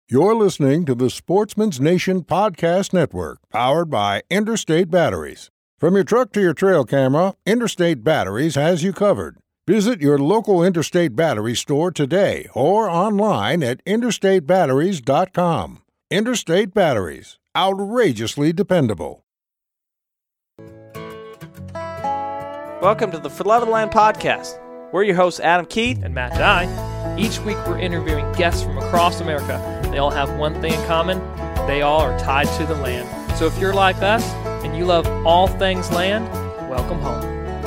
You're listening to the Sportsman's Nation Podcast Network, powered by Interstate Batteries. From your truck to your trail camera, Interstate Batteries has you covered. Visit your local Interstate Battery store today or online at interstatebatteries.com. Interstate Batteries, outrageously dependable. Welcome to the For Love of the Land podcast. We're your hosts, Adam Keith and Matt Dye. Each week we're interviewing guests from across America. They all have one thing in common. They all are tied to the land. So if you're like us and you love all things land, welcome home.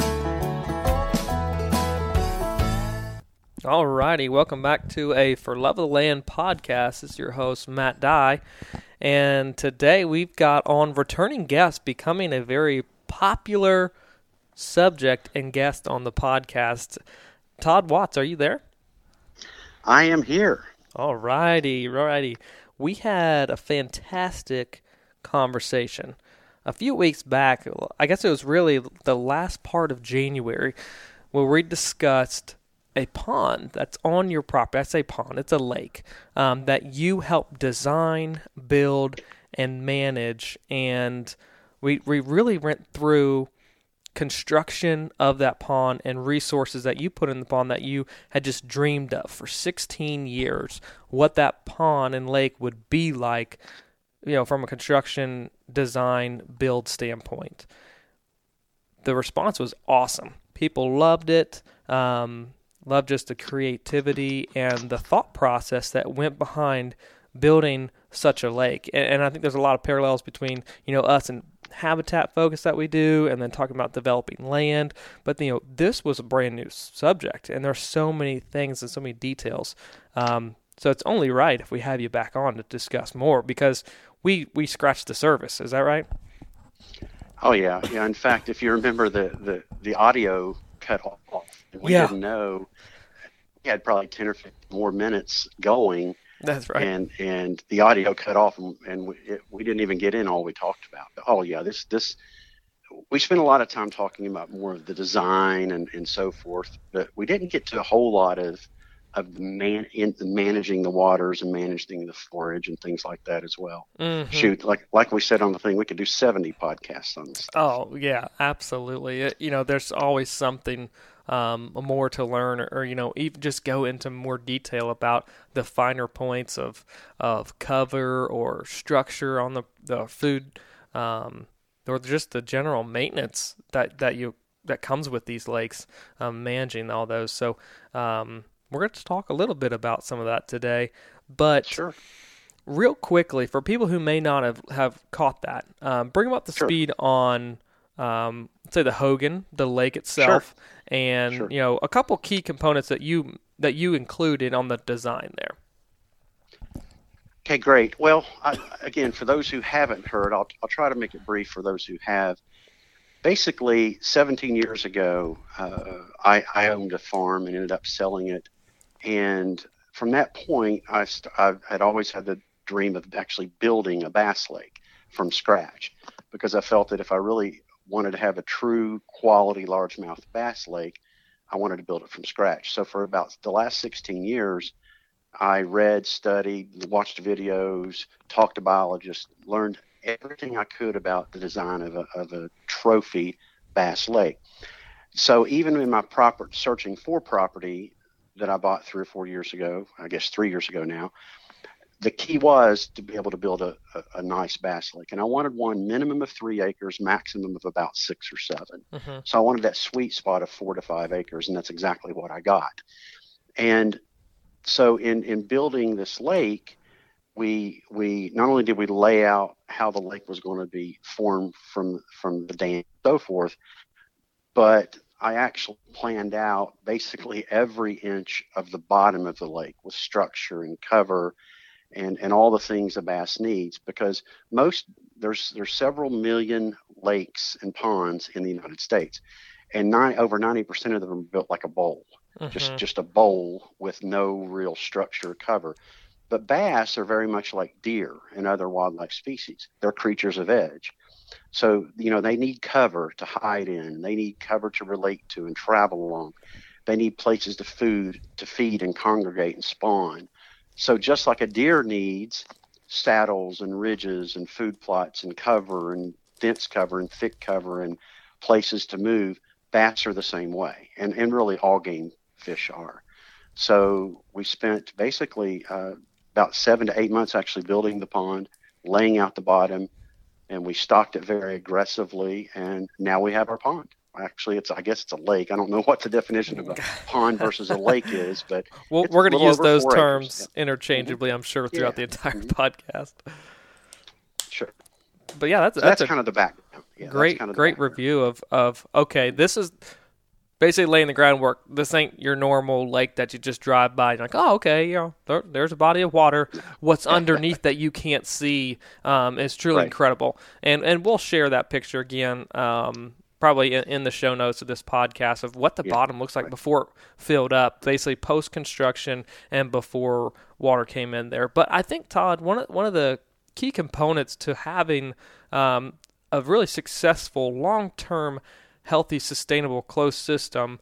Alrighty, welcome back to a For Love of the Land podcast. This is your host, Matt Dye. And today we've got on returning guests becoming a very popular subject and guest on the podcast. Todd Watts, are you there? I am here. Alrighty. We had a fantastic conversation a few weeks back. I guess it was really the last part of January where we discussed a pond that's on your property. I say pond, it's a lake that you help design, build, and manage. And we really went through construction of that pond and resources that you put in the pond that you had just dreamed of for 16 years, what that pond and lake would be like, from a construction, design, build standpoint. The response was awesome. People loved it, loved just the creativity and the thought process that went behind building such a lake. And I think there's a lot of parallels between, us and habitat focus that we do, and then talking about developing land. But this was a brand new subject, and there's so many things and so many details. So it's only right if we have you back on to discuss more, because we scratched the surface. Is that right? Oh yeah. In fact, if you remember, the audio cut off, and we didn't know. We had probably 10 or 15 more minutes going. That's right. And the audio cut off, and we didn't even get in all we talked about. Oh yeah, this we spent a lot of time talking about more of the design and so forth, but we didn't get to a whole lot of managing the waters and managing the forage and things like that as well. Mm-hmm. Shoot, like we said on the thing, we could do 70 podcasts on this stuff. Oh yeah, absolutely. There's always something more to learn, or even just go into more detail about the finer points of cover or structure on the food, or just the general maintenance that comes with these lakes, managing all those. So we're going to talk a little bit about some of that today, but sure. Real quickly, for people who may not have caught that, bring them up to speed on say the Hogan, the lake itself, and a couple key components that you included on the design there. Okay, great. Well, again, for those who haven't heard, I'll try to make it brief for those who have. Basically, 17 years ago, I owned a farm and ended up selling it, and from that point, I had always had the dream of actually building a bass lake from scratch, because I felt that if I really wanted to have a true quality largemouth bass lake, I wanted to build it from scratch. So for about the last 16 years, I read, studied, watched videos, talked to biologists, learned everything I could about the design of a trophy bass lake. So even in my searching for property that I bought 3 or 4 years ago, I guess 3 years ago now, the key was to be able to build a nice bass lake. And I wanted one minimum of 3 acres, maximum of about 6 or 7. Mm-hmm. So I wanted that sweet spot of 4 to 5 acres, and that's exactly what I got. And so in building this lake, we not only did we lay out how the lake was going to be formed from the dam and so forth, but I actually planned out basically every inch of the bottom of the lake with structure and cover and all the things a bass needs, because there's several million lakes and ponds in the United States, and over 90% of them are built like a bowl, just a bowl with no real structure or cover. But bass are very much like deer and other wildlife species. They're creatures of edge. So, they need cover to hide in. They need cover to relate to and travel along. They need places to feed and congregate and spawn. So just like a deer needs saddles and ridges and food plots and cover and dense cover and thick cover and places to move, bass are the same way. And really all game fish are. So we spent basically about 7 to 8 months actually building the pond, laying out the bottom, and we stocked it very aggressively. And now we have our pond. Actually, I guess it's a lake. I don't know what the definition of a pond versus a lake is, but we're going to use those terms interchangeably, I'm sure, throughout the entire podcast. Sure. But yeah, that's kind of the background. Yeah, great review of okay, this is basically laying the groundwork. This ain't your normal lake that you just drive by and you're like, oh, okay, there's a body of water. What's underneath that you can't see is truly incredible. And we'll share that picture again. Probably in the show notes of this podcast of what the bottom looks like before it filled up, basically post-construction and before water came in there. But I think, Todd, one of the key components to having a really successful, long-term, healthy, sustainable, closed system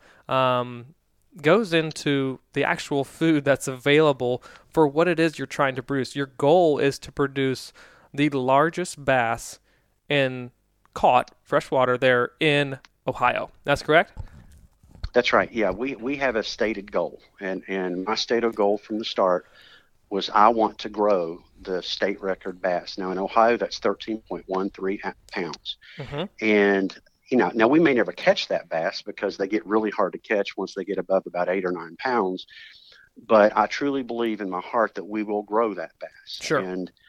goes into the actual food that's available for what it is you're trying to produce. Your goal is to produce the largest bass caught freshwater there in Ohio. That's correct? That's right. Yeah, we have a stated goal, and my stated goal from the start was I want to grow the state record bass. Now in Ohio, that's 13.13 pounds, and now we may never catch that bass because they get really hard to catch once they get above about 8 or 9 pounds. But I truly believe in my heart that we will grow that bass. Sure.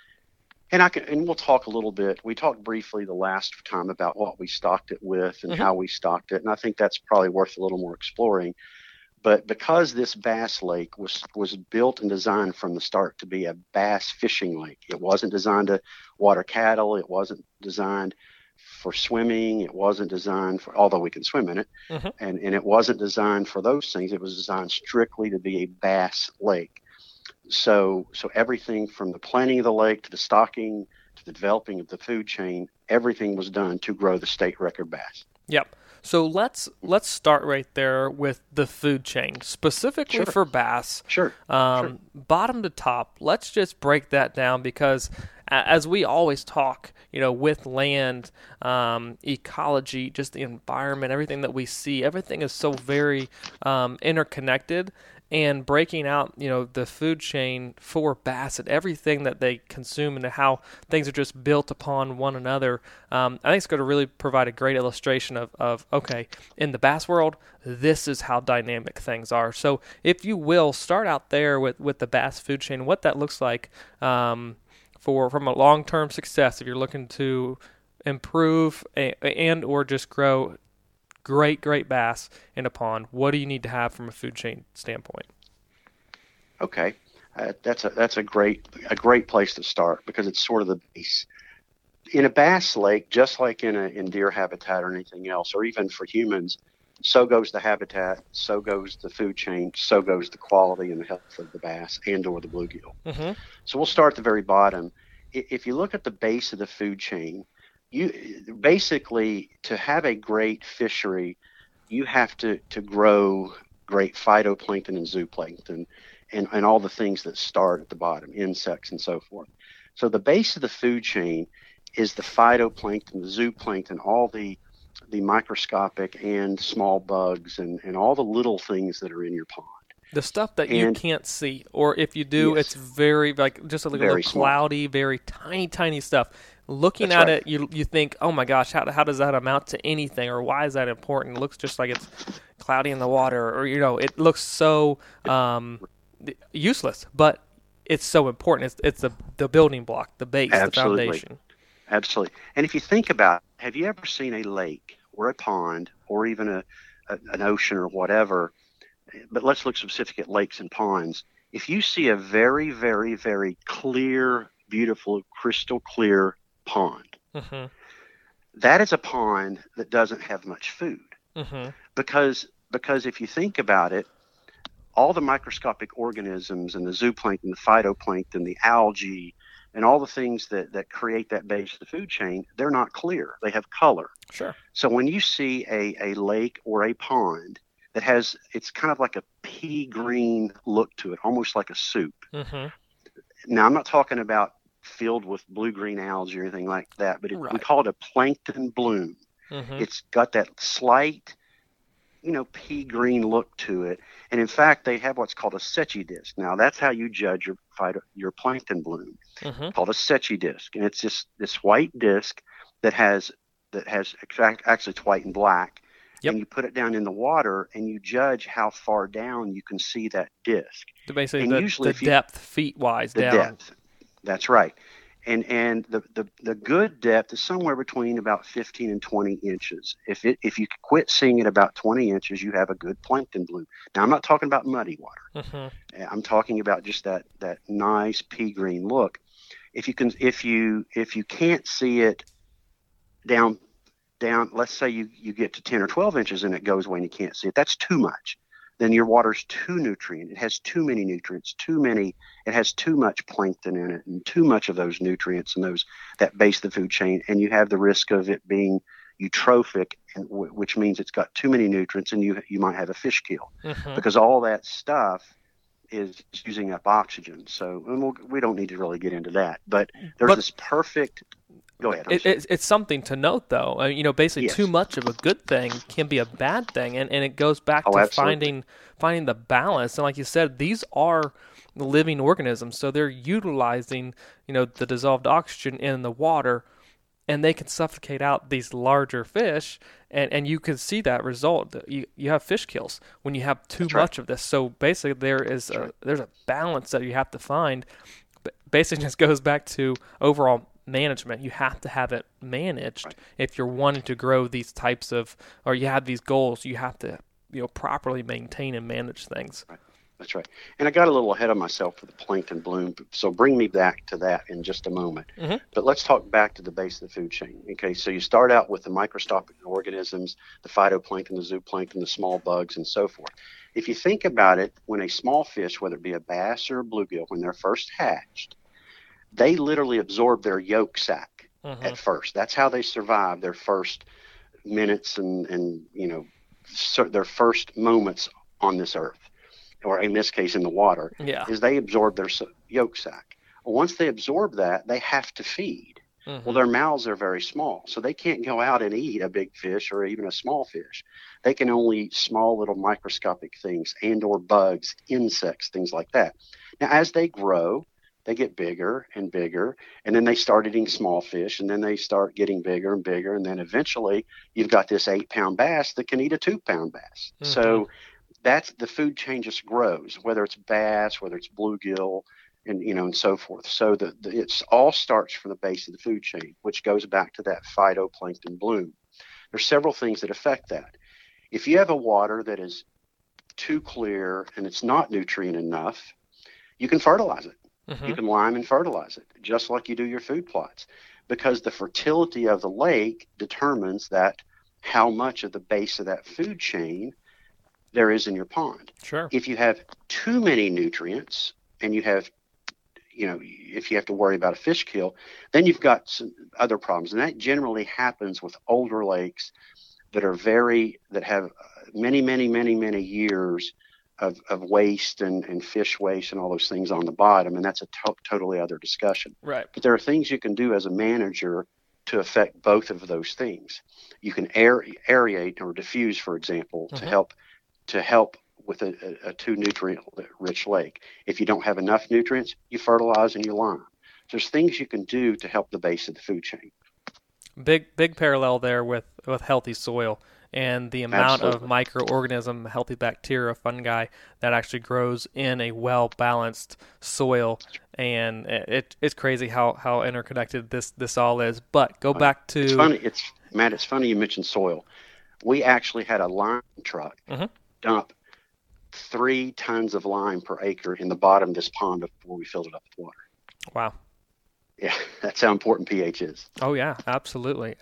And we'll talk a little bit. We talked briefly the last time about what we stocked it with and how we stocked it, and I think that's probably worth a little more exploring. But because this bass lake was built and designed from the start to be a bass fishing lake, it wasn't designed to water cattle. It wasn't designed for swimming. It wasn't designed for, although we can swim in it, and it wasn't designed for those things. It was designed strictly to be a bass lake. So everything from the planning of the lake to the stocking to the developing of the food chain, everything was done to grow the state record bass. Yep. So let's start right there with the food chain, specifically for bass. Sure. Bottom to top, let's just break that down because as we always talk, with land, ecology, just the environment, everything that we see, everything is so very interconnected. And breaking out, the food chain for bass and everything that they consume and how things are just built upon one another, I think it's going to really provide a great illustration of okay, in the bass world, this is how dynamic things are. So if you will, start out there with the bass food chain, what that looks like from a long-term success if you're looking to improve and or just grow great bass in a pond. What do you need to have from a food chain standpoint? Okay, that's a great place to start because it's sort of the base. In a bass lake, just like in deer habitat or anything else, or even for humans, so goes the habitat, so goes the food chain, so goes the quality and the health of the bass and or the bluegill. So we'll start at the very bottom. If you look at the base of the food chain, you basically, to have a great fishery, you have to grow great phytoplankton and zooplankton and all the things that start at the bottom, insects and so forth. So the base of the food chain is the phytoplankton, the zooplankton, all the microscopic and small bugs and all the little things that are in your pond. The stuff that you can't see, or if you do, it's very, just a little cloudy, very tiny stuff. Looking at it, you think, oh my gosh, how does that amount to anything, or why is that important? It looks just like it's cloudy in the water, or it looks so useless, but it's so important. It's the building block, the base, the foundation. Absolutely. And if you think about it, have you ever seen a lake or a pond or even an ocean or whatever? But let's look specific at lakes and ponds. If you see a very, very, very clear, beautiful, crystal clear pond, that is a pond that doesn't have much food. Because if you think about it, all the microscopic organisms and the zooplankton, the phytoplankton, the algae, and all the things that create that base of the food chain, they're not clear. They have color. Sure. So when you see a lake or a pond that it's kind of like a pea green look to it, almost like a soup. Mm-hmm. Now, I'm not talking about filled with blue-green algae or anything like that, but we Right. call it a plankton bloom. Mm-hmm. It's got that slight, pea green look to it. And in fact, they have what's called a Secchi disc. Now, that's how you judge your plankton bloom, Mm-hmm. called a Secchi disc. And it's just this white disc that has actually it's white and black. Yep. And you put it down in the water and you judge how far down you can see that disc. Basically, And the usually depth feet-wise the down. depth. That's right. And the good depth is somewhere between about 15 and 20 inches. If you quit seeing it about 20 inches, you have a good plankton bloom. Now, I'm not talking about muddy water. Mm-hmm. I'm talking about just that nice pea green look. If you can't see it down, let's say you get to 10 or 12 inches and it goes away and you can't see it, that's too much. Then your water's too nutrient. It has too many nutrients, it has too much plankton in it and too much of those nutrients and that base of the food chain. And you have the risk of it being eutrophic, which means it's got too many nutrients and you might have a fish kill because all that stuff is using up oxygen. So we don't need to really get into that, but this perfect. Go ahead. It's something to note, though. Basically, Yes. too much of a good thing can be a bad thing, and it goes back to absolutely. finding the balance. And like you said, these are living organisms, so they're utilizing the dissolved oxygen in the water, and they can suffocate out these larger fish, and you can see that result. You have fish kills when you have too much of this. So basically, there's a balance that you have to find. But basically, just goes back to overall management. You have to have it managed if you're wanting to grow these types of, or you have these goals. You have to properly maintain and manage things. Right. That's right. And I got a little ahead of myself for the plankton bloom, so bring me back to that in just a moment. Mm-hmm. But let's talk back to the base of the food chain. Okay, so you start out with the microscopic organisms, the phytoplankton, the zooplankton, the small bugs, and so forth. If you think about it, when a small fish, whether it be a bass or a bluegill, when they're first hatched, they literally absorb their yolk sac at first. That's how they survive their first minutes and their first moments on this earth, or in this case in the water, is they absorb their yolk sac. Well, once they absorb that, they have to feed. Well, their mouths are very small, so they can't go out and eat a big fish or even a small fish. They can only eat small little microscopic things and or bugs, insects, things like that. Now, as they grow, they get bigger and bigger, and then they start eating small fish, and then they start getting bigger and bigger, and then eventually you've got this 8-pound bass that can eat a 2-pound bass. So that's the food chain just grows, whether it's bass, whether it's bluegill, and so forth. So it's all starts from the base of the food chain, which goes back to that phytoplankton bloom. There's several things that affect that. If you have a water that is too clear and it's not nutrient enough, you can fertilize it. You can lime and fertilize it, just like you do your food plots, because the fertility of the lake determines that how much of the base of that food chain there is in your pond. Sure. If you have too many nutrients and you have, if you have to worry about a fish kill, then you've got some other problems. And that generally happens with older lakes that have many, many, many, many years of waste and fish waste and all those things on the bottom, and that's a totally other discussion. Right. But there are things you can do as a manager to affect both of those things. You can aerate or diffuse, for example, to help with a too nutrient-rich lake. If you don't have enough nutrients, you fertilize and you lime. There's things you can do to help the base of the food chain. Big parallel there with healthy soil and the amount Absolutely. of microorganism, healthy bacteria, fungi that actually grows in a well-balanced soil. And it's crazy how interconnected this all is. But go back to... It's funny. It's funny you mentioned soil. We actually had a lime truck dump 3 tons of lime per acre in the bottom of this pond before we filled it up with water. Wow. Yeah, that's how important pH is. Oh yeah, absolutely.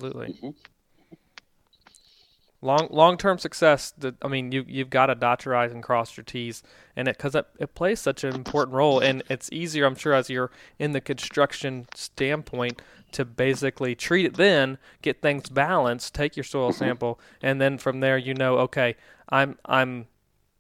Long-term success. You've got to dot your I's and cross your T's, and because it plays such an important role, and it's easier, I'm sure, as you're in the construction standpoint, to basically treat it, then get things balanced, take your soil sample, and then from there, okay, I'm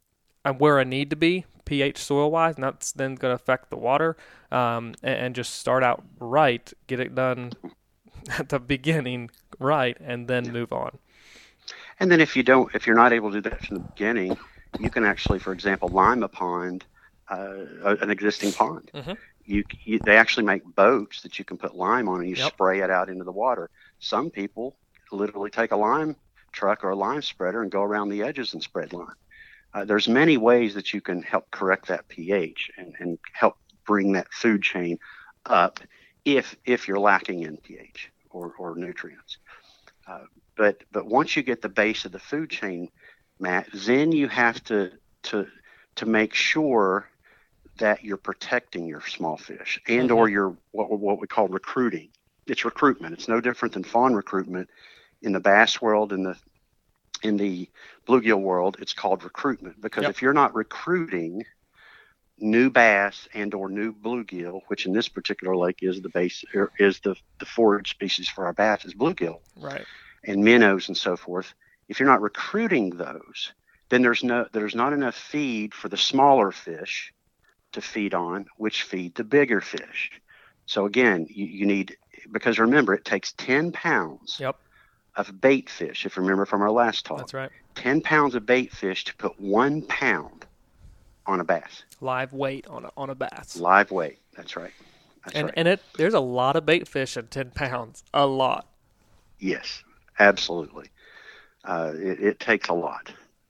where I need to be pH soil wise, and that's then going to affect the water, and just start out right, get it done at the beginning right, and then move on. And then if you're not able to do that from the beginning, you can actually, for example, lime a pond, an existing pond. Mm-hmm. They actually make boats that you can put lime on, and you spray it out into the water. Some people literally take a lime truck or a lime spreader and go around the edges and spread lime. There's many ways that you can help correct that pH and help bring that food chain up if you're lacking in pH or nutrients. But once you get the base of the food chain, Matt, then you have to make sure that you're protecting your small fish and or your what we call recruiting. It's recruitment. It's no different than fawn recruitment in the bass world, in the bluegill world. It's called recruitment, because if you're not recruiting new bass and or new bluegill, which in this particular lake is the base, or is the forage species for our bass is bluegill, right, and minnows and so forth. If you're not recruiting those, then there's not enough feed for the smaller fish to feed on, which feed the bigger fish. So again, you need, because remember, it takes 10 pounds of bait fish, if you remember from our last talk. That's right. 10 pounds of bait fish to put 1 pound on a bass. Live weight on a bass. Live weight. That's right. And there's a lot of bait fish at 10 pounds. A lot. Yes, absolutely. It takes a lot.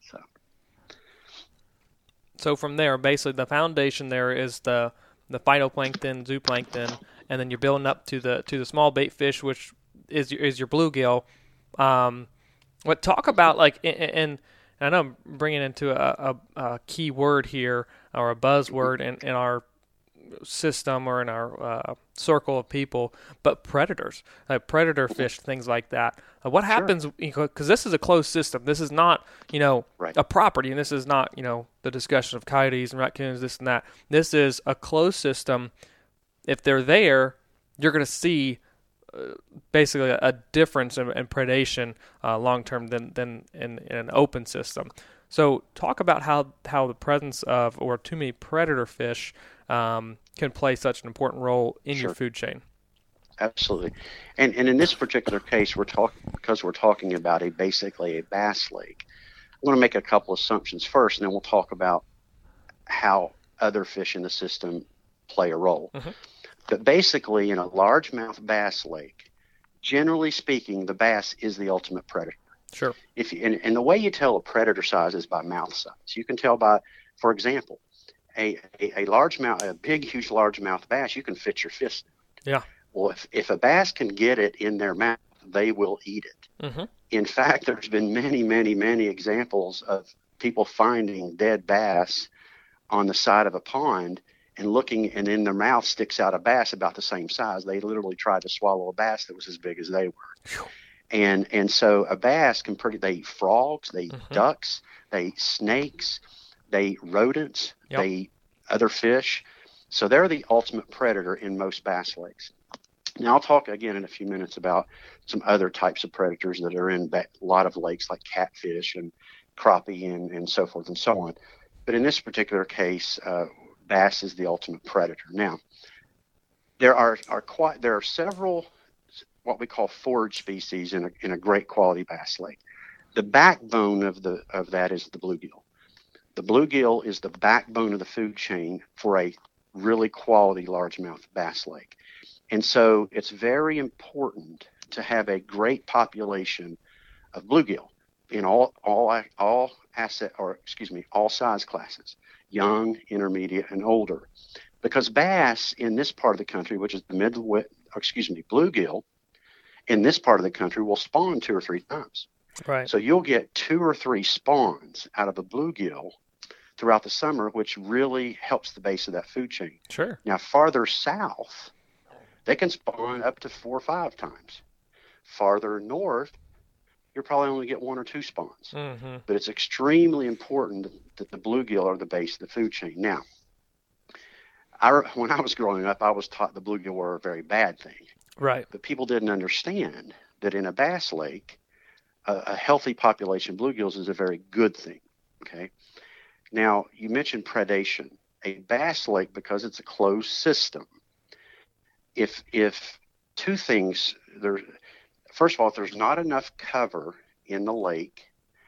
So from there, basically the foundation there is the phytoplankton, zooplankton, and then you're building up to the small bait fish, which is your bluegill. What talk about, like, and I know I'm bringing into a key word here, or a buzzword in our system or in our circle of people, but predators, like predator fish, things like that. What happens, because this is a closed system. This is not, a property, and this is not, the discussion of coyotes and raccoons, this and that. This is a closed system. If they're there, you're going to see basically a difference in predation long-term than in an open system. So talk about how the presence of, or too many predator fish can play such an important role in your food chain. Absolutely. And in this particular case, because we're talking about basically a bass lake, I want to make a couple assumptions first, and then we'll talk about how other fish in the system play a role. Mm-hmm. But basically, in a largemouth bass lake, generally speaking, the bass is the ultimate predator. Sure. And the way you tell a predator size is by mouth size. You can tell by, for example, a big, huge largemouth bass, you can fit your fist in. Yeah. Well, if a bass can get it in their mouth, they will eat it. Mm-hmm. In fact, there's been many, many, many examples of people finding dead bass on the side of a pond and looking, and in their mouth sticks out a bass about the same size. They literally tried to swallow a bass that was as big as they were. And so a bass they eat frogs, they eat ducks, they eat snakes, they eat rodents, they eat other fish. So they're the ultimate predator in most bass lakes. Now, I'll talk again in a few minutes about some other types of predators that are in a lot of lakes, like catfish and crappie and so forth and so on. But in this particular case, bass is the ultimate predator. Now, there are several what we call forage species in a great quality bass lake. The backbone of that is the bluegill. The bluegill is the backbone of the food chain for a really quality largemouth bass lake. And so it's very important to have a great population of bluegill in all size classes, young, intermediate, and older. Because bass in this part of the country, which is bluegill in this part of the country will spawn 2 or 3 times. Right. So you'll get 2 or 3 spawns out of a bluegill throughout the summer, which really helps the base of that food chain. Sure. Now, farther south, they can spawn up to 4 or 5 times. Farther north, you'll probably only get 1 or 2 spawns. Mm-hmm. But it's extremely important that the bluegill are the base of the food chain. Now, when I was growing up, I was taught the bluegill were a very bad thing. Right. But people didn't understand that in a bass lake, a healthy population of bluegills is a very good thing. Okay. Now, you mentioned predation. A bass lake, because it's a closed system, if two things there, first of all, if there's not enough cover in the lake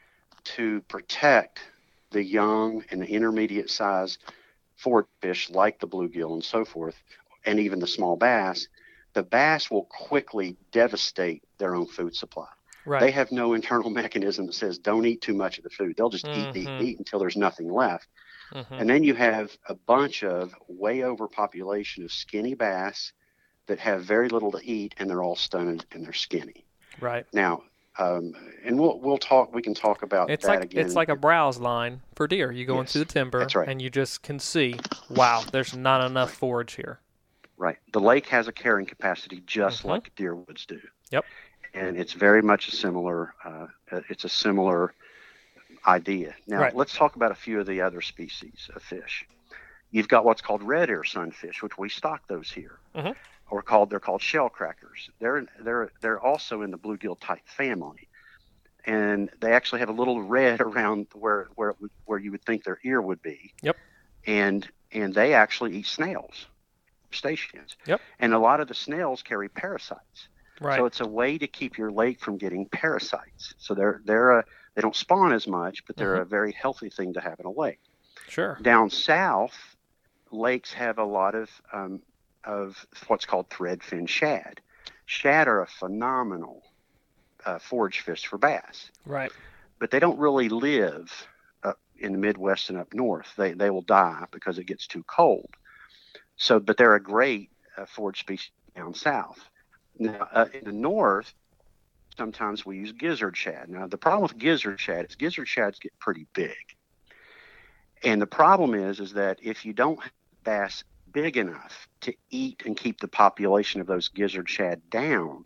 to protect the young and the intermediate size forage fish like the bluegill and so forth, and even the small bass, the bass will quickly devastate their own food supply. Right. They have no internal mechanism that says don't eat too much of the food. They'll just eat until there's nothing left. And then you have a bunch of way overpopulation of skinny bass that have very little to eat, and they're all stunted and they're skinny. Right. Now, and we'll talk. We can talk about that again. It's like a browse line for deer. You go into the timber, that's right. and you just can see, wow, there's not enough forage here. Right. The lake has a carrying capacity just like deer woods do. Yep. And it's very much a similar. It's a similar idea. Now, let's talk about a few of the other species of fish. You've got what's called red ear sunfish, which we stock those here, or they're called shell crackers. They're also in the bluegill type family, and they actually have a little red around where you would think their ear would be. Yep. And they actually eat snails, crustaceans. Yep. And a lot of the snails carry parasites. Right. So it's a way to keep your lake from getting parasites. So they don't spawn as much, but they're a very healthy thing to have in a lake. Sure. Down south, lakes have a lot of what's called threadfin shad. Shad are a phenomenal forage fish for bass. Right. But they don't really live in the Midwest and up north. They will die because it gets too cold. But they're a great forage species down south. Now, in the north, sometimes we use gizzard shad. Now, the problem with gizzard shad is gizzard shads get pretty big. And the problem is that if you don't have bass big enough to eat and keep the population of those gizzard shad down,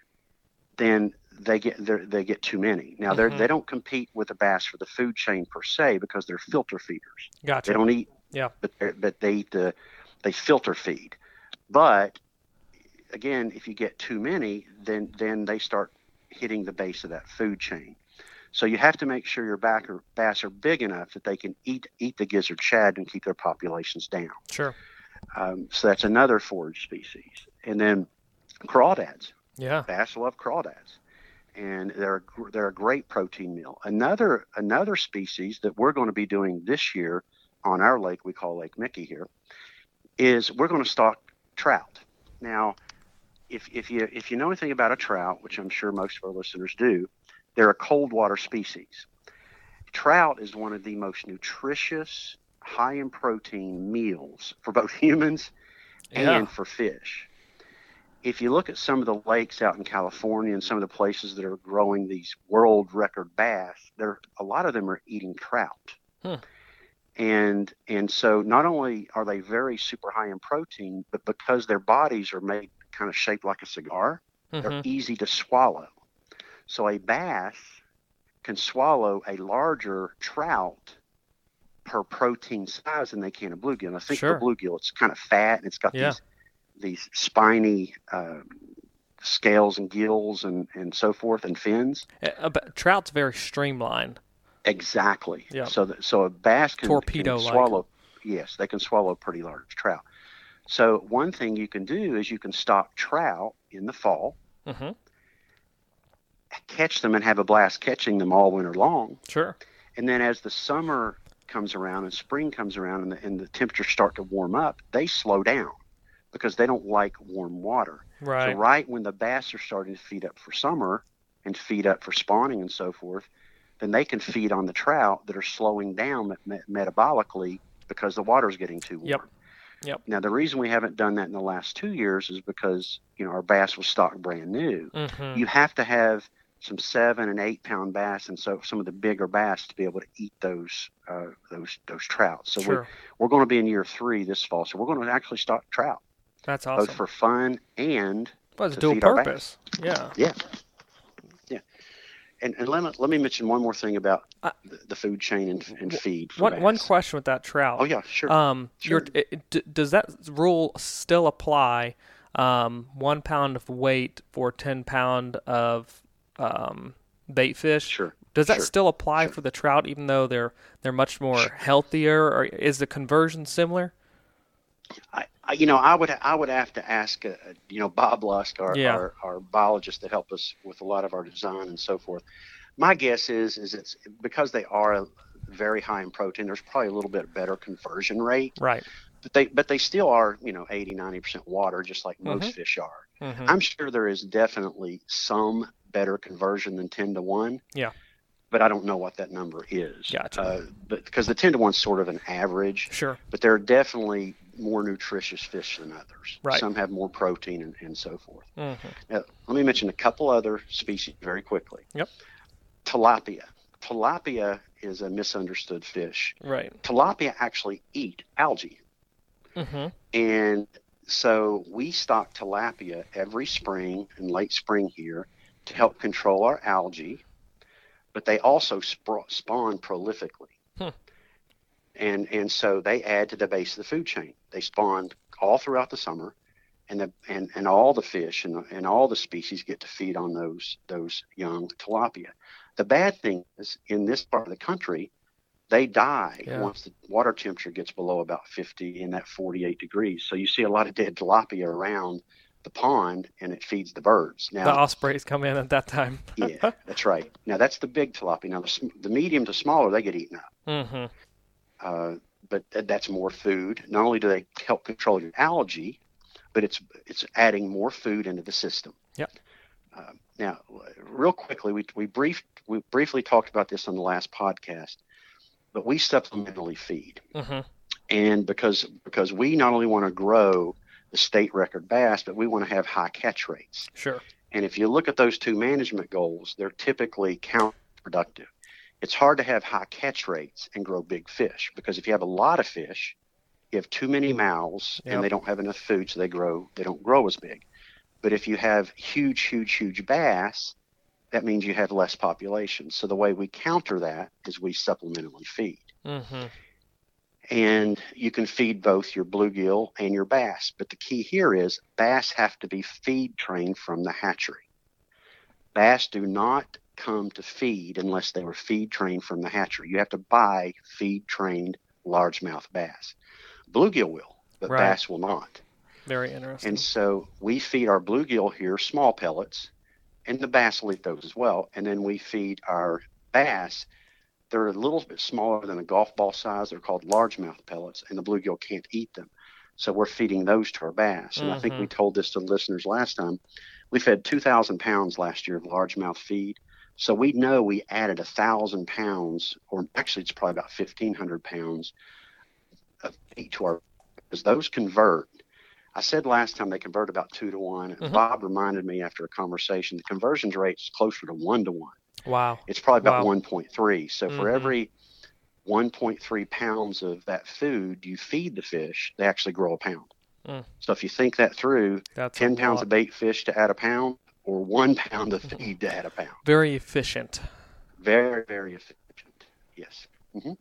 then they get too many. Now, they don't compete with the bass for the food chain per se because they're filter feeders. Gotcha. They don't eat, but they filter feed. But again, if you get too many, then they start hitting the base of that food chain. So you have to make sure your bass are big enough that they can eat the gizzard shad and keep their populations down. Sure. So that's another forage species. And then crawdads. Yeah. Bass love crawdads, and they're a great protein meal. Another species that we're going to be doing this year on our lake, we call Lake Mickey here, is we're going to stock trout. Now, if you know anything about a trout, which I'm sure most of our listeners do, they're a cold water species. Trout is one of the most nutritious, high in protein meals for both humans and for fish. If you look at some of the lakes out in California and some of the places that are growing these world record bass, a lot of them are eating trout. And so not only are they very super high in protein, but because their bodies are made kind of shaped like a cigar, they're easy to swallow. So a bass can swallow a larger trout per protein size than they can a bluegill. And I think the bluegill, it's kind of fat and it's got these spiny scales and gills and so forth and fins. But trout's very streamlined. Exactly. Yeah. So a bass can swallow. Yes, they can swallow a pretty large trout. So one thing you can do is you can stock trout in the fall, catch them and have a blast catching them all winter long. Sure. And then as the summer comes around and spring comes around and the temperatures start to warm up, they slow down because they don't like warm water. Right. So right when the bass are starting to feed up for summer and feed up for spawning and so forth, then they can feed on the trout that are slowing down metabolically because the water is getting too warm. Yep. Now, the reason we haven't done that in the last 2 years is because, our bass was stocked brand new. You have to have some 7 and 8 pound bass and so some of the bigger bass to be able to eat those trout. So we're going to be in year 3 this fall. So we're going to actually stock trout. That's awesome. Both for fun and to dual feed purpose. Yeah. And let me mention one more thing about the food chain and feed. One question with that trout. Oh yeah, sure. Does that rule still apply? 1 pound of weight for 10 pound of bait fish. Sure. Does that Sure. still apply for the trout, even though they're much more healthier, or is the conversion similar? I would have to ask, Bob Lusk, Yeah. our biologist that helped us with a lot of our design and so forth. My guess is it's because they are very high in protein. There's probably a little bit better conversion rate, Right. but they still are 80-90% water, just like most fish are. Mm-hmm. I'm sure there is definitely some better conversion than 10-1. Yeah. But I don't know what that number is. Gotcha. But because the 10-1 is sort of an average. Sure. But there are definitely more nutritious fish than others. Right. Some have more protein and so forth. Mm-hmm. Now, let me mention a couple other species very quickly. Yep. Tilapia. Tilapia is a misunderstood fish. Right. Tilapia actually eat algae. Mm-hmm. And so we stock tilapia every spring and late spring here to help control our algae. But they also spawn prolifically. And so they add to the base of the food chain. They spawn all throughout the summer, and all the fish and all the species get to feed on those young tilapia. The bad thing is, in this part of the country, they die once the water temperature gets below about 50 and that 48 degrees. So you see a lot of dead tilapia around the pond, and it feeds the birds. Now, the ospreys come in at that time. Yeah, that's right. Now, that's the big tilapia. Now, the medium to smaller, they get eaten up. Mm-hmm. But that's more food. Not only do they help control your algae, but it's adding more food into the system. Yep. Now, real quickly, we briefly talked about this on the last podcast, but we supplementally feed. Mm-hmm. And because we not only want to grow the state record bass, but we want to have high catch rates. Sure. And if you look at those two management goals, they're typically counterproductive. It's hard to have high catch rates and grow big fish, because if you have a lot of fish, you have too many mouths and they don't have enough food, so they don't grow as big. But if you have huge bass, that means you have less population. So the way we counter that is we supplementally feed. Mm-hmm. And you can feed both your bluegill and your bass. But the key here is bass have to be feed trained from the hatchery. Bass do not come to feed unless they were feed trained from the hatchery. You have to buy feed trained largemouth bass. Bluegill will, but bass will not. Very interesting. And so we feed our bluegill here small pellets, and the bass will eat those as well. And then we feed our bass. They're a little bit smaller than a golf ball size. They're called largemouth pellets, and the bluegill can't eat them. So we're feeding those to our bass. And I think we told this to the listeners last time. We fed 2,000 pounds last year of largemouth feed. So we know we added 1,000 pounds, or actually it's probably about 1,500 pounds of feed to our, because those convert. I said last time they convert about 2-1. Mm-hmm. Bob reminded me after a conversation, the conversion rate is closer to 1-1. Wow. It's probably about 1.3. So for every 1.3 pounds of that food you feed the fish, they actually grow a pound. So if you think that through, that's 10 pounds of bait fish to add a pound, or 1 pound of feed to add a pound. Very efficient. Very, very efficient. Yes. Mm-hmm.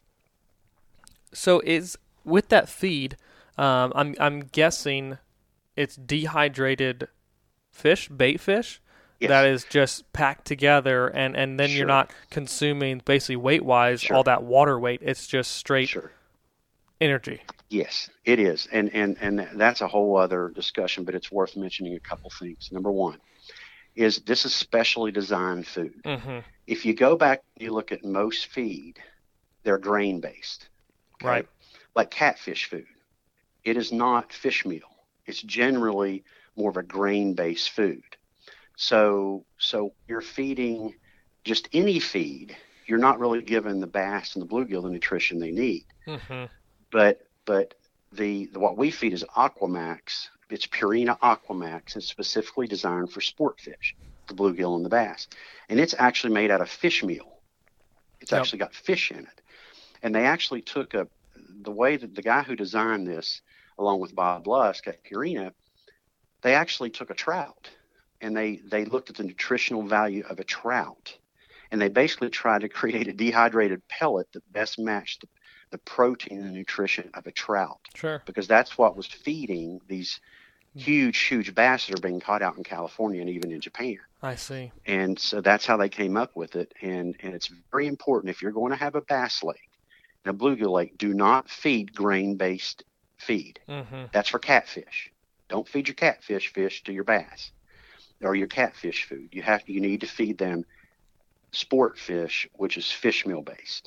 So with that feed, I'm guessing it's dehydrated fish, bait fish, that is just packed together, and then you're not consuming, basically weight-wise, all that water weight. It's just straight energy. Yes, it is. And that's a whole other discussion, but it's worth mentioning a couple things. Number one is this is specially designed food. Mm-hmm. If you go back and you look at most feed, they're grain-based. Okay? Right. Like catfish food. It is not fish meal. It's generally more of a grain-based food. So you're feeding just any feed. You're not really giving the bass and the bluegill the nutrition they need. Mm-hmm. But the what we feed is Aquamax. It's Purina Aquamax. It's specifically designed for sport fish, the bluegill and the bass. And it's actually made out of fish meal. It's actually got fish in it. And they actually took the way that the guy who designed this, along with Bob Lusk at Purina, they actually took a trout and they looked at the nutritional value of a trout. And they basically tried to create a dehydrated pellet that best matched the protein and nutrition of a trout. Sure. Because that's what was feeding these huge bass that are being caught out in California and even in Japan. I see. And so that's how they came up with it. And it's very important, if you're going to have a bass lake and a bluegill lake, do not feed grain-based feed. Mm-hmm. That's for catfish. Don't feed your catfish fish to your bass or your catfish food. You need to feed them sport fish, which is fish meal based.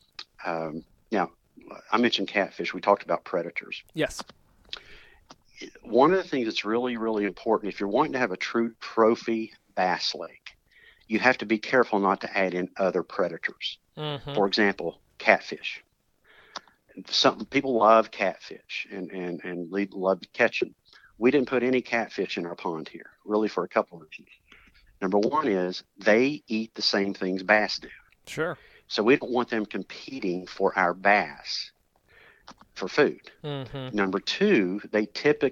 Now, I mentioned catfish. We talked about predators. Yes. One of the things that's really, really important, if you're wanting to have a true trophy bass lake, you have to be careful not to add in other predators. Mm-hmm. For example, catfish. Some people love catfish and love to catch them. We didn't put any catfish in our pond here, really, for a couple of reasons. Number one is they eat the same things bass do. Sure. So we don't want them competing for our bass for food. Mm-hmm. Number two, they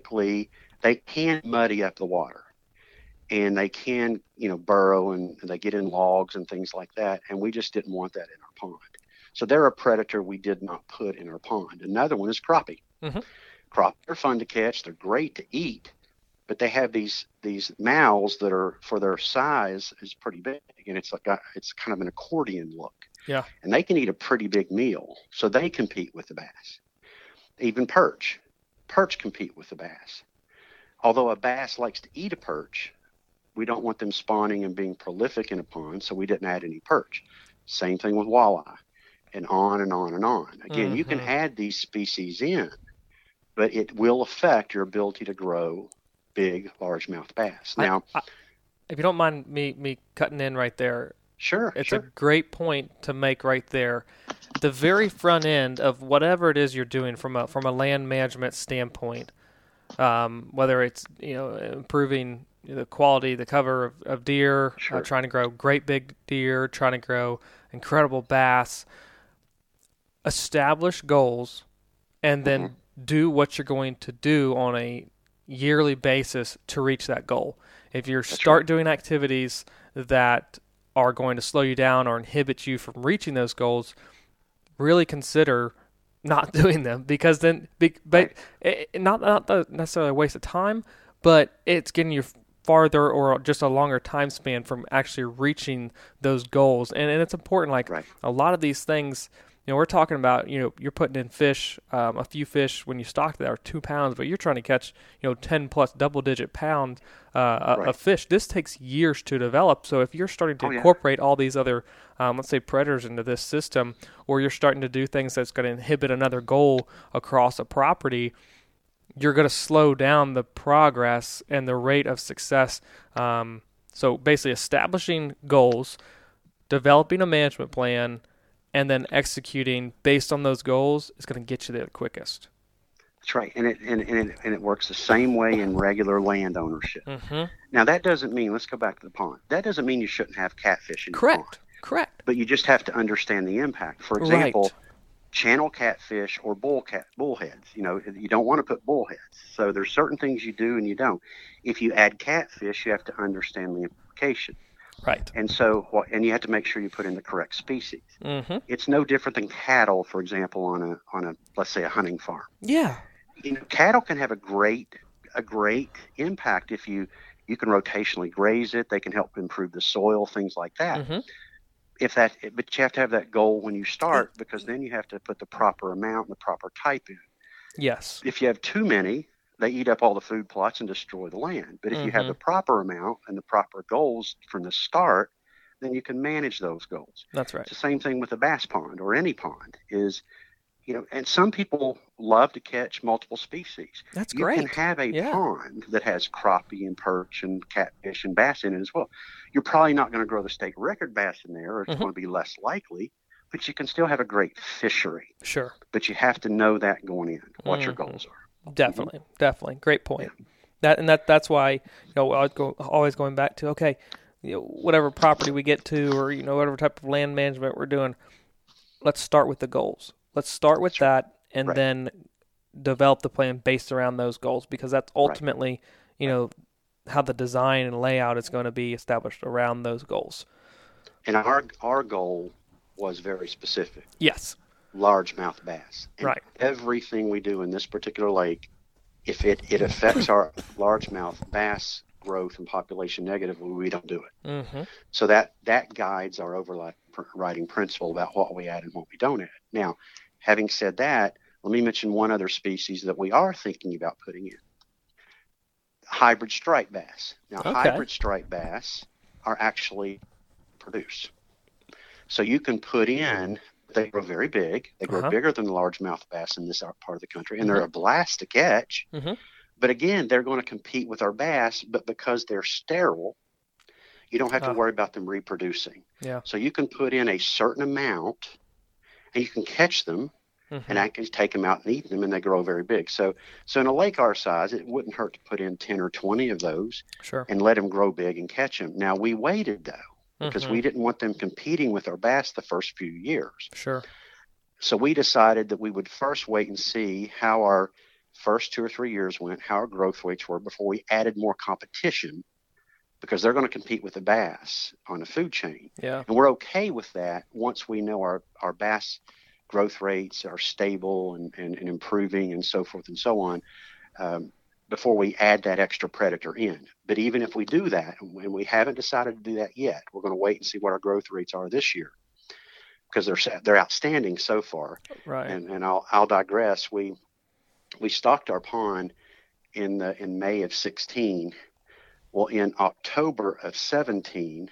can muddy up the water, and they can, burrow, and they get in logs and things like that. And we just didn't want that in our pond. So they're a predator we did not put in our pond. Another one is crappie. Mm-hmm. Crappie are fun to catch. They're great to eat, but they have these mouths that are, for their size, is pretty big, and it's kind of an accordion look. Yeah. And they can eat a pretty big meal, so they compete with the bass. Even perch compete with the bass. Although a bass likes to eat a perch, we don't want them spawning and being prolific in a pond, so we didn't add any perch. Same thing with walleye, and on and on and on. Again, you can add these species in, but it will affect your ability to grow big largemouth bass. Now, if you don't mind me cutting in right there, sure, it's a great point to make right there. The very front end of whatever it is you're doing from a land management standpoint, whether it's improving the quality, the cover of deer, sure. Trying to grow great big deer, trying to grow incredible bass, establish goals, and then do what you're going to do on a yearly basis to reach that goal. If you start doing activities that are going to slow you down or inhibit you from reaching those goals, really consider not doing them, because then, not necessarily a waste of time, but it's getting you farther or just a longer time span from actually reaching those goals. And it's important, a lot of these things, we're talking about, you're putting in fish, a few fish when you stock that are 2 pounds, but you're trying to catch, 10 plus double-digit pounds of fish. This takes years to develop. So if you're starting to incorporate all these other, let's say, predators into this system, or you're starting to do things that's going to inhibit another goal across a property, you're going to slow down the progress and the rate of success. So basically establishing goals, developing a management plan, and then executing based on those goals is going to get you there the quickest. That's right, and it works the same way in regular land ownership. Mm-hmm. Now that doesn't mean, let's go back to the pond. That doesn't mean you shouldn't have catfish in your pond. Correct. But you just have to understand the impact. For example, channel catfish or bullheads. You don't want to put bullheads. So there's certain things you do and you don't. If you add catfish, you have to understand the implication. Right. And so, and you have to make sure you put in the correct species. Mm-hmm. It's no different than cattle, for example, on a let's say a hunting farm. Yeah. Cattle can have a great impact if you can rotationally graze it. They can help improve the soil, things like that. Mm-hmm. But you have to have that goal when you start, because then you have to put the proper amount and the proper type in. Yes. If you have too many, they eat up all the food plots and destroy the land. But if you have the proper amount and the proper goals from the start, then you can manage those goals. That's right. It's the same thing with a bass pond or any pond is, and some people love to catch multiple species. That's great. You can have a pond that has crappie and perch and catfish and bass in it as well. You're probably not going to grow the state record bass in there, or it's going to be less likely, but you can still have a great fishery. Sure. But you have to know that going in, what your goals are. Definitely. Great point. Yeah. That's why always going back to whatever property we get to, or whatever type of land management we're doing, let's start with the goals. Let's start with that, and then develop the plan based around those goals, because that's ultimately how the design and layout is going to be established around those goals. And our goal was very specific. Yes. Largemouth bass. And right. Everything we do in this particular lake If it affects our largemouth bass growth and population negatively, we don't do it. Mm-hmm. So that guides our overriding principle about what we add and what we don't add. Now, having said that, let me mention one other species that we are thinking about putting in. Hybrid striped bass. Now, Okay. hybrid striped bass are actually produced. So you can put in, they grow very big. They grow bigger than the largemouth bass in this part of the country, and they're a blast to catch. Mm-hmm. But again, they're going to compete with our bass, but because they're sterile, you don't have to worry about them reproducing. Yeah. So you can put in a certain amount, and you can catch them, and I can take them out and eat them, and they grow very big. So in a lake our size, it wouldn't hurt to put in 10 or 20 of those and let them grow big and catch them. Now, we waited, though, because we didn't want them competing with our bass the first few years. Sure. So we decided that we would first wait and see how our first 2 or 3 years went, how our growth rates were before we added more competition, because they're going to compete with the bass on the food chain. Yeah. And we're okay with that once we know our bass growth rates are stable and improving and so forth and so on, before we add that extra predator in. But even if we do that, and we haven't decided to do that yet, we're going to wait and see what our growth rates are this year, because they're outstanding so far. Right. And I'll digress. We stocked our pond in May of 16. Well, in October of 18,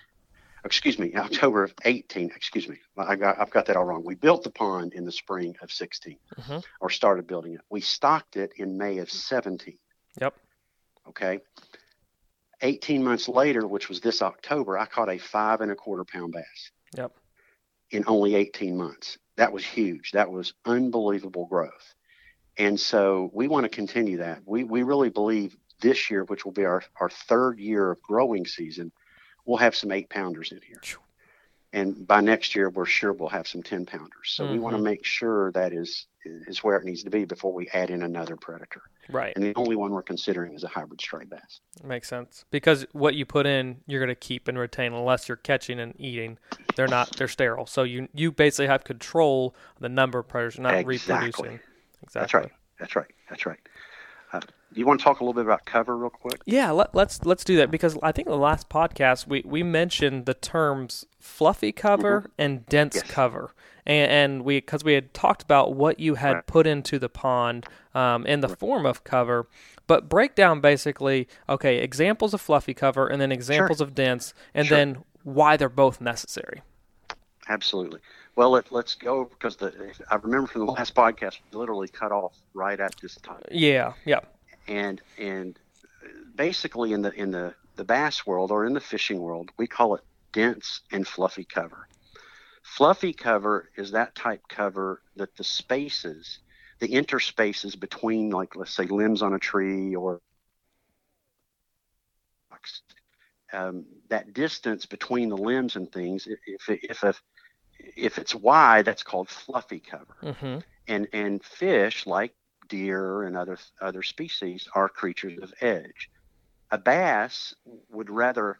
I've got that all wrong. We built the pond in the spring of 16, or started building it. We stocked it in May of 17. Yep. Okay. 18 months later, which was this October, I caught a 5 1/4 pound bass. Yep. In only 18 months. That was huge. That was unbelievable growth. And so we want to continue that. We really believe this year, which will be our third year of growing season, we'll have some 8-pounders in here. And by next year, we're sure we'll have some 10-pounders. So we want to make sure that is where it needs to be before we add in another predator. Right. And the only one we're considering is a hybrid striped bass. Makes sense. Because what you put in, you're going to keep and retain unless you're catching and eating. They're sterile. So you basically have control of the number of predators, not reproducing. Exactly. That's right. Do you want to talk a little bit about cover real quick? Yeah, let's do that, because I think the last podcast we mentioned the terms fluffy cover and dense cover, and because we had talked about what you had put into the pond in the form of cover, but break down basically examples of fluffy cover and then examples of dense, and then why they're both necessary. Absolutely. Well, let's go, because I remember from the last podcast, we literally cut off right at this time. Yeah. And basically in the bass world, or in the fishing world, we call it dense and fluffy cover. Fluffy cover is that type cover that the interspaces between, like, let's say, limbs on a tree, or that distance between the limbs and things, if it's wide, that's called fluffy cover. And fish, like deer and other species, are creatures of edge. A bass would rather,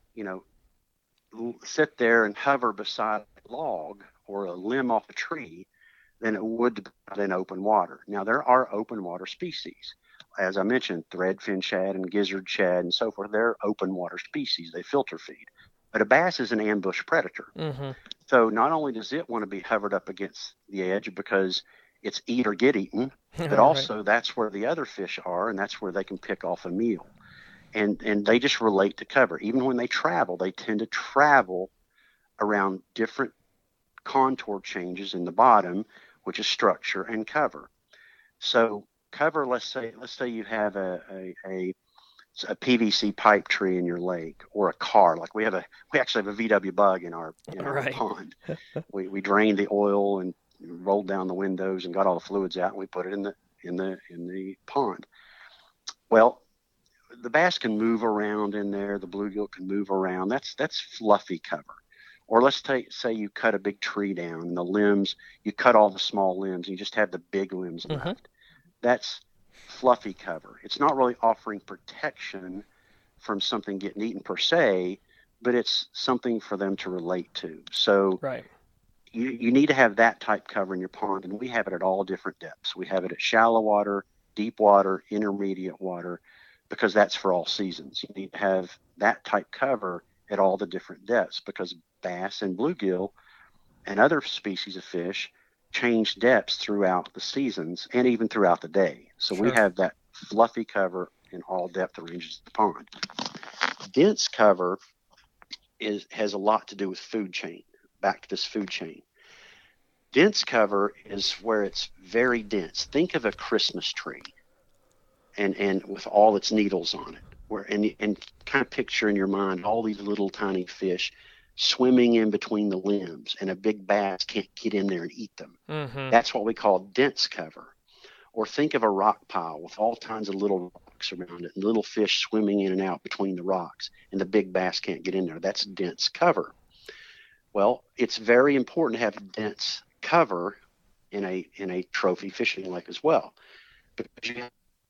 sit there and hover beside a log or a limb off a tree than it would in open water. Now, there are open water species. As I mentioned, threadfin shad and gizzard shad and so forth, they're open water species. They filter feed. But a bass is an ambush predator. So not only does it want to be hovered up against the edge because it's eat or get eaten, but also that's where the other fish are, and that's where they can pick off a meal. And they just relate to cover. Even when they travel, they tend to travel around different contour changes in the bottom, which is structure and cover. So cover, let's say you have a PVC pipe tree in your lake, or a car. Like we actually have a VW bug in our pond. We drained the oil and rolled down the windows and got all the fluids out, and we put it in the pond. Well, the bass can move around in there. The bluegill can move around. That's fluffy cover. Or let's say you cut a big tree down, and the limbs, you cut all the small limbs, and you just have the big limbs left. That's fluffy cover. It's not really offering protection from something getting eaten per se, but it's something for them to relate to. So you need to have that type cover in your pond, and we have it at all different depths. We have it at shallow water, deep water, intermediate water, because that's for all seasons. You need to have that type cover at all the different depths, because bass and bluegill and other species of fish change depths throughout the seasons and even throughout the day. So we have that fluffy cover in all depth ranges of the pond. Dense cover has a lot to do with food chain. Back to this food chain. Dense cover is where it's very dense. Think of a Christmas tree and with all its needles on it. And kind of picture in your mind all these little tiny fish swimming in between the limbs, and a big bass can't get in there and eat them. Mm-hmm. That's what we call dense cover. Or think of a rock pile with all kinds of little rocks around it and little fish swimming in and out between the rocks, and the big bass can't get in there. That's dense cover. Well, it's very important to have dense cover in a trophy fishing lake as well, because you have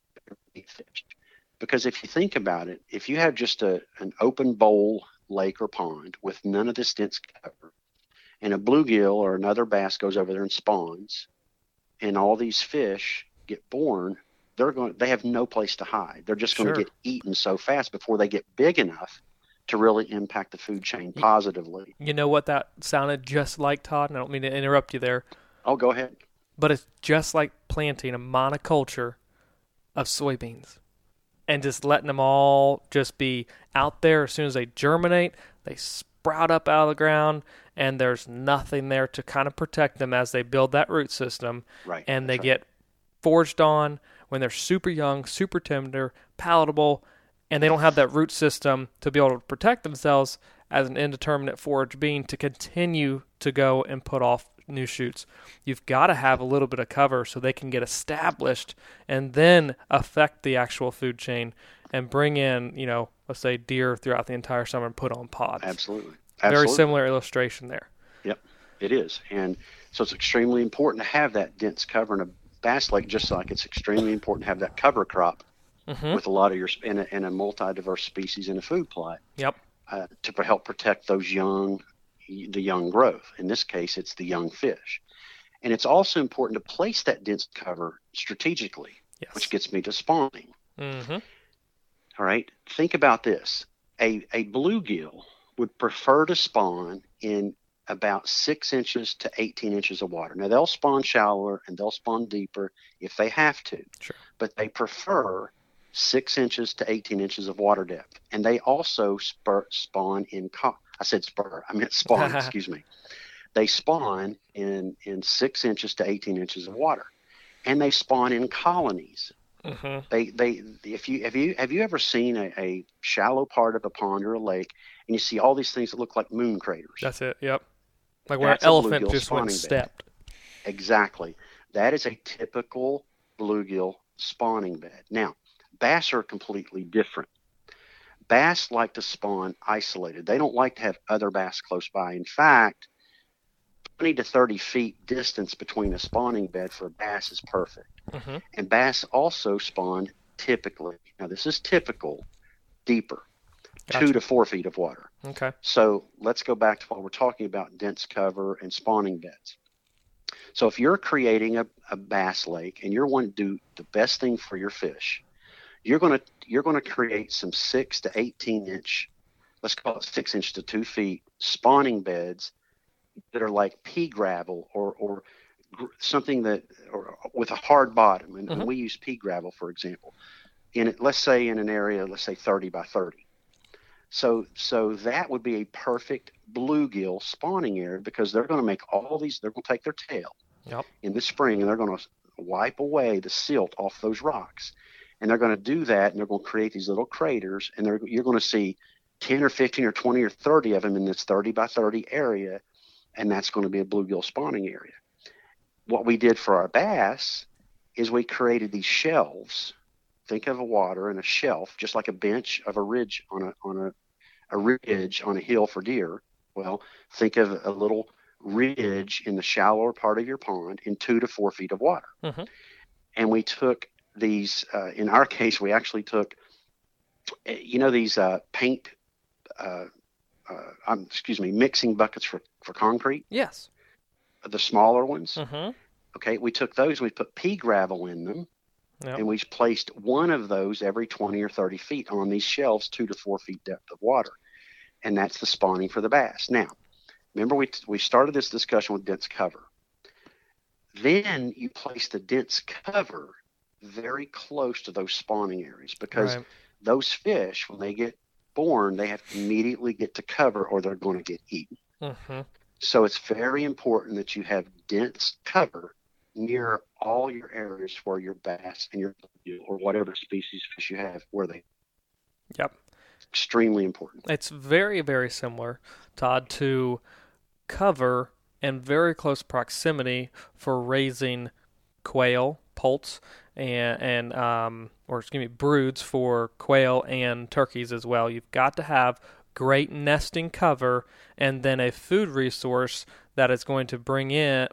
fish. Because if you think about it, if you have just an open bowl lake or pond with none of this dense cover, and a bluegill or another bass goes over there and spawns, and all these fish get born, they have no place to hide. They're just going to get eaten so fast before they get big enough to really impact the food chain positively. You know what that sounded just like, Todd? And I don't mean to interrupt you there. Oh, go ahead. But it's just like planting a monoculture of soybeans and just letting them all just be out there. As soon as they germinate, they sprout up out of the ground, and there's nothing there to kind of protect them as they build that root system. Right. And they get forged on when they're super young, super tender, palatable, and they don't have that root system to be able to protect themselves as an indeterminate forage being to continue to go and put off new shoots. You've got to have a little bit of cover so they can get established and then affect the actual food chain and bring in, let's say deer throughout the entire summer and put on pods. Absolutely. Very similar illustration there. Yep, it is. And so it's extremely important to have that dense cover in a bass lake, just like it's extremely important to have that cover crop with a lot of your in a multi-diverse species in a food plot. Yep. To help protect the young growth. In this case, it's the young fish. And it's also important to place that dense cover strategically, which gets me to spawning. Mm-hmm. All right. Think about this. A bluegill would prefer to spawn in about 6 inches to 18 inches of water. Now, they'll spawn shallower and they'll spawn deeper if they have to. Sure. But they prefer 6 inches to 18 inches of water depth. And they also spawn in spawn, excuse me. They spawn in 6 inches to 18 inches of water. And they spawn in colonies. Mm-hmm. Have you ever seen a shallow part of a pond or a lake and you see all these things that look like moon craters? That's it. Yep. Like where an elephant just went and stepped. Exactly. That is a typical bluegill spawning bed. Now, bass are completely different. Bass like to spawn isolated. They don't like to have other bass close by. In fact, 20 to 30 feet distance between a spawning bed for a bass is perfect. Mm-hmm. And bass also spawn typically, now this is typical, deeper, 2 to 4 feet of water. Okay. So let's go back to what we're talking about, dense cover and spawning beds. So if you're creating a bass lake and you're wanting to do the best thing for your fish, you're going to create some 6 to 18 inch, let's call it 6 inch to 2 feet spawning beds that are like pea gravel or something or with a hard bottom. And we use pea gravel, for example, let's say in an area, let's say 30 by 30. So that would be a perfect bluegill spawning area, because they're going to make they're going to take their tail in the spring and they're going to wipe away the silt off those rocks. And they're going to do that, and they're going to create these little craters, and you're going to see 10 or 15 or 20 or 30 of them in this 30 by 30 area, and that's going to be a bluegill spawning area. What we did for our bass is we created these shelves. Think of a water and a shelf, just like a bench of a ridge on a ridge on a hill for deer. Well, think of a little ridge in the shallower part of your pond in 2 to 4 feet of water. Mm-hmm. And we took these, in our case, we actually took, these paint, mixing buckets for concrete. Yes. The smaller ones. Mm-hmm. Okay, we took those, we put pea gravel in them, Yep. And we placed one of those every 20 or 30 feet on these shelves, 2 to 4 feet depth of water. And that's the spawning for the bass. Now, remember we started this discussion with dense cover. Then you place the dense cover very close to those spawning areas, because those fish, when they get born, they have to immediately get to cover or they're going to get eaten. Mm-hmm. So it's very important that you have dense cover near all your areas where your bass and your or whatever species fish you have, where they. Yep. Extremely important. It's very, very similar, Todd, to cover and very close proximity for raising quail, poults, and broods for quail and turkeys as well. You've got to have great nesting cover, and then a food resource that is going to bring in,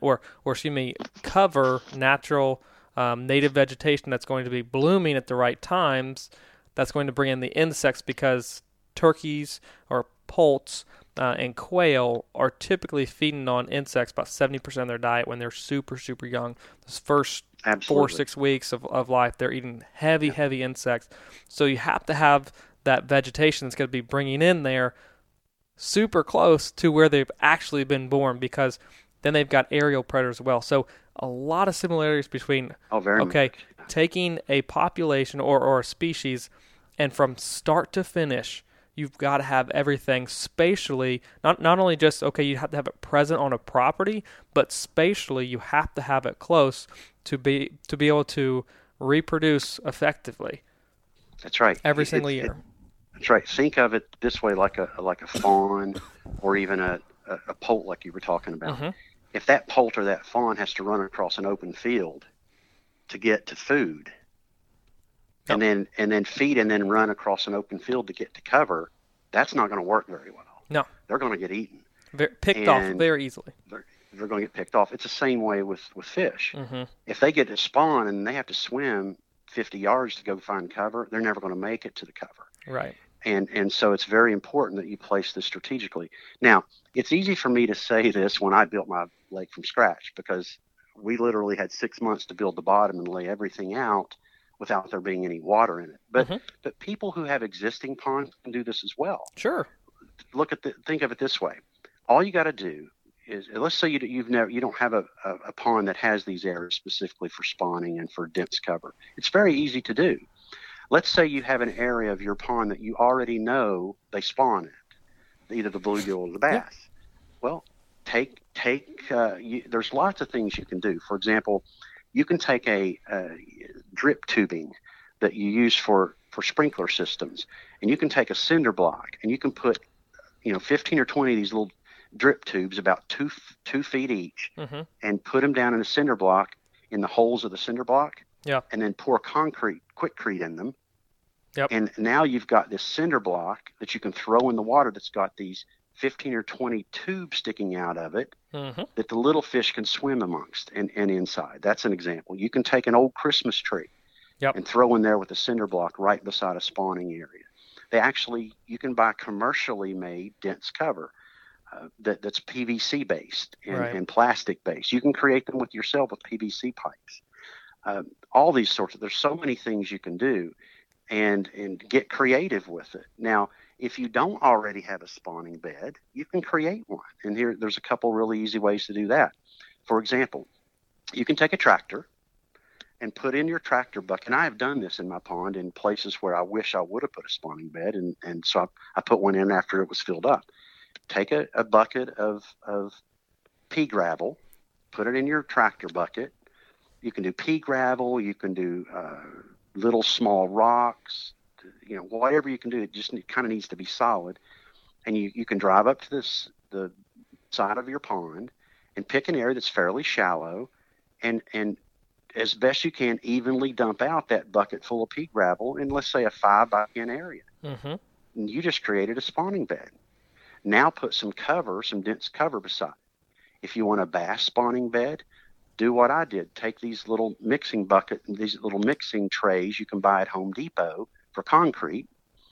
cover natural native vegetation that's going to be blooming at the right times. That's going to bring in the insects, because turkeys or poults and quail are typically feeding on insects about 70% of their diet when they're super, super young. Those first 4 or 6 weeks of life, they're eating heavy insects. So you have to have that vegetation that's going to be bringing in there super close to where they've actually been born, because then they've got aerial predators as well. So a lot of similarities between taking a population or a species, and from start to finish, you've got to have everything spatially, not only just, you have to have it present on a property, but spatially you have to have it close to be able to reproduce effectively. That's right. Every single year. That's right. Think of it this way, like a fawn or even a poult like you were talking about. Mm-hmm. If that poult or that fawn has to run across an open field to get to food, and then feed and then run across an open field to get to cover, that's not going to work very well. No. They're going to get eaten. Picked off very easily. They're going to get picked off. It's the same way with fish. Mm-hmm. If they get to spawn and they have to swim 50 yards to go find cover, they're never going to make it to the cover. Right. And so it's very important that you place this strategically. Now, it's easy for me to say this when I built my lake from scratch, because we literally had 6 months to build the bottom and lay everything out without there being any water in it. But people who have existing ponds can do this as well. Sure. Think of it this way. All you got to do is, let's say you don't have a pond that has these areas specifically for spawning and for dense cover. It's very easy to do. Let's say you have an area of your pond that you already know they spawn at, either the bluegill or the bass. Yeah. Well, there's lots of things you can do. For example, you can take a drip tubing that you use for sprinkler systems, and you can take a cinder block and you can put 15 or 20 of these little drip tubes about 2 feet each, mm-hmm. and put them down in a cinder block in the holes of the cinder block. Yeah. And then pour Quikrete in them. Yep. And now you've got this cinder block that you can throw in the water that's got these 15 or 20 tubes sticking out of it, mm-hmm. that the little fish can swim amongst and inside. That's an example. You can take an old Christmas tree, yep. and throw in there with a cinder block right beside a spawning area. You can buy commercially made dense cover that's PVC based and plastic based. You can create them with yourself with PVC pipes. All these sorts of, there's so many things you can do and get creative with it. Now, if you don't already have a spawning bed, you can create one. And there's a couple really easy ways to do that. For example, you can take a tractor and put in your tractor bucket. And I have done this in my pond in places where I wish I would have put a spawning bed. And so I put one in after it was filled up. Take a bucket of pea gravel, put it in your tractor bucket. You can do pea gravel. You can do little small rocks. Whatever you can do. It just kind of needs to be solid. And you can drive up to the side of your pond and pick an area that's fairly shallow, and as best you can evenly dump out that bucket full of pea gravel in, let's say, a 5 by 10 area. Mm-hmm. And you just created a spawning bed. Now put some dense cover beside it. If you want a bass spawning bed, do what I did. Take these little mixing these little mixing trays you can buy at Home Depot for concrete,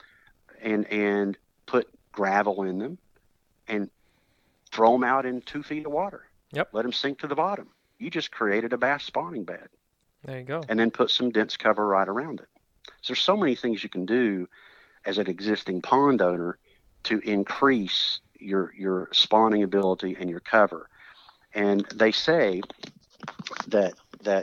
and put gravel in them and throw them out in 2 feet of water. Yep. Let them sink to the bottom. You just created a bass spawning bed. There you go. and then put some dense cover right around it. So there's so many things you can do as an existing pond owner to increase your spawning ability and your cover. And they say that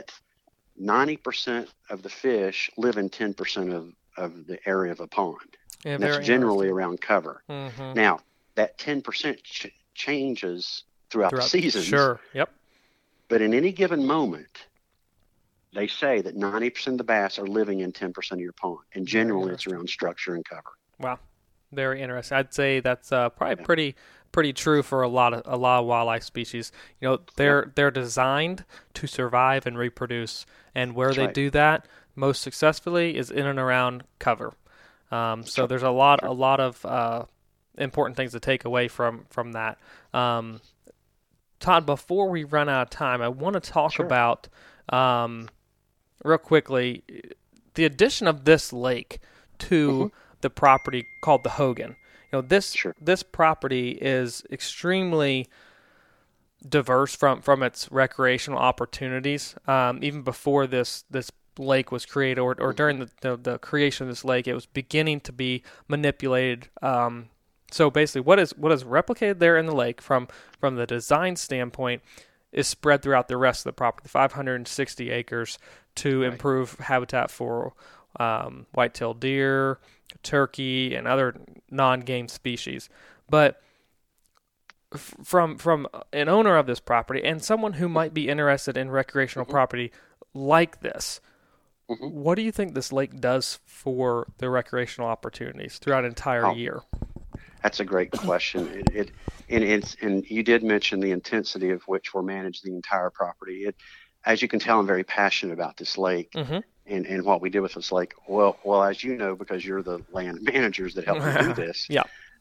90% of the fish live in 10% of the area of a pond. Yeah, and that's generally around cover. Mm-hmm. Now, that 10% changes throughout the seasons. Sure, yep. But in any given moment, they say that 90% of the bass are living in 10% of your pond. And generally, it's around structure and cover. Wow. Very interesting. I'd say that's probably pretty true for a lot of wildlife species. You know, they're designed to survive and reproduce, and where they do that most successfully is in and around cover. So there's a lot of important things to take away from that. Todd, before we run out of time, I want to talk about real quickly the addition of this lake to the property called the Hogan. You know, this property is extremely diverse from its recreational opportunities. Even before this lake was created, or during the creation of this lake, it was beginning to be manipulated. So basically, what is replicated there in the lake from the design standpoint is spread throughout the rest of the property, 560 acres, to improve habitat for white-tailed deer, turkey, and other non-game species. But from an owner of this property and someone who might be interested in recreational property like this, what do you think this lake does for the recreational opportunities throughout an entire year? That's a great question. And you did mention the intensity of which we're managing the entire property. As you can tell, I'm very passionate about this lake and what we did with this lake. Well, as you know, because you're the land managers that helped me do this,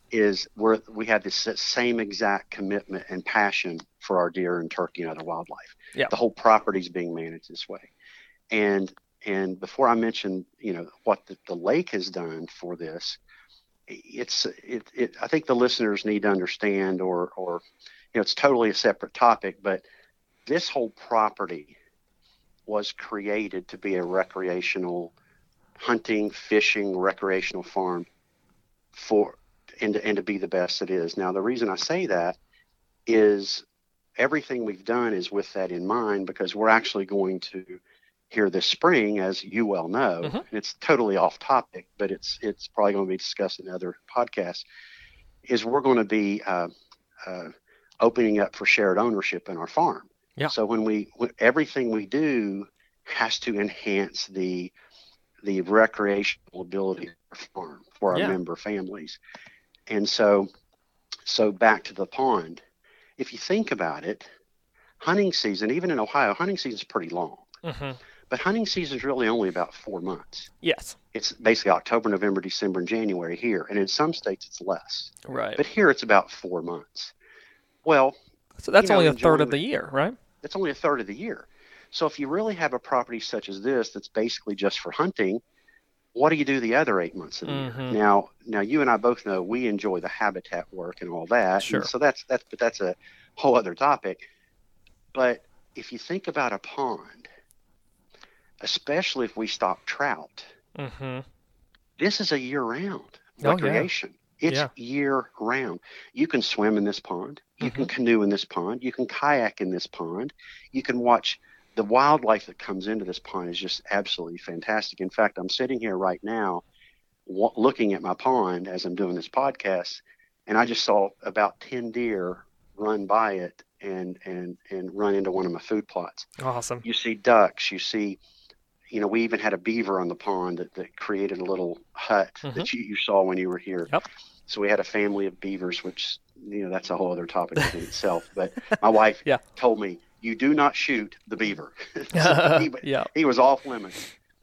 we have this same exact commitment and passion for our deer and turkey and other wildlife. Yeah. The whole property is being managed this way. And before I mention, what the lake has done for this, I think the listeners need to understand, or it's totally a separate topic, but this whole property was created to be a recreational hunting, fishing, recreational farm and to be the best it is. Now, the reason I say that is everything we've done is with that in mind, because we're actually going to here this spring, as you well know, and it's totally off topic, but it's probably going to be discussed in other podcasts, is we're going to be opening up for shared ownership in our farm. Yeah. So everything we do has to enhance the recreational ability of our farm for our member families. And so back to the pond, if you think about it, hunting season, even in Ohio, hunting season is pretty long. But hunting season is really only about 4 months. Yes. It's basically October, November, December, and January here. And in some states, it's less. Right. But here, it's about 4 months. Well, so that's only a third of the year, right? That's only a third of the year. So if you really have a property such as this that's basically just for hunting, what do you do the other 8 months of the year? Now, you and I both know we enjoy the habitat work and all that. Sure. And so that's a whole other topic. But if you think about a pond, especially if we stock trout, this is a year-round recreation. It's year-round. You can swim in this pond. You can canoe in this pond. You can kayak in this pond. You can watch the wildlife that comes into this pond is just absolutely fantastic. In fact, I'm sitting here right now looking at my pond as I'm doing this podcast, and I just saw about 10 deer run by it and run into one of my food plots. Awesome. You see ducks. You see... we even had a beaver on the pond that created a little hut that you saw when you were here. Yep. So we had a family of beavers, which, that's a whole other topic in itself. But my wife told me, you do not shoot the beaver. He was off limits.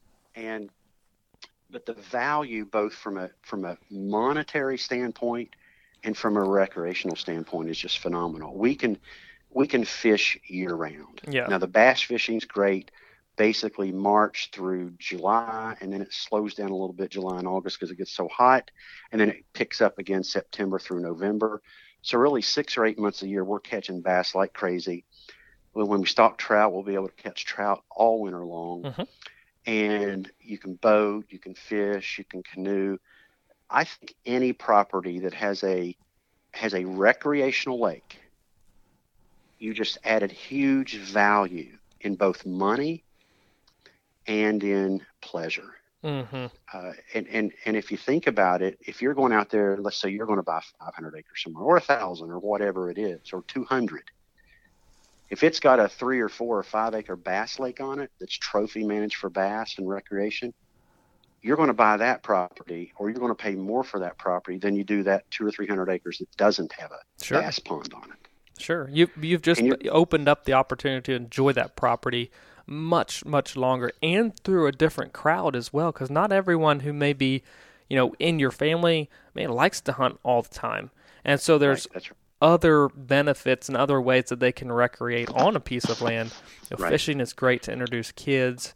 But the value, both from a monetary standpoint and from a recreational standpoint, is just phenomenal. We can fish year round. Yeah. Now, the bass fishing is great. Basically March through July, and then it slows down a little bit July and August because it gets so hot, and then it picks up again September through November. So really 6 or 8 months a year we're catching bass like crazy. when we stock trout, we'll be able to catch trout all winter long. Mm-hmm. And you can boat, you can fish, you can canoe. I think any property that has a recreational lake, you just added huge value in both money and in pleasure. Mm-hmm. And if you think about it, if you're going out there, let's say you're going to buy 500 acres somewhere, or 1,000, or whatever it is, or 200. If it's got a 3 or 4 or 5 acre bass lake on it that's trophy managed for bass and recreation, you're going to buy that property, or you're going to pay more for that property than you do that 200 or 300 acres that doesn't have a bass pond on it. Sure. You've just opened up the opportunity to enjoy that property much, much longer, and through a different crowd as well, because not everyone who may be, in your family, likes to hunt all the time. And so there's other benefits and other ways that they can recreate on a piece of land. Fishing is great to introduce kids.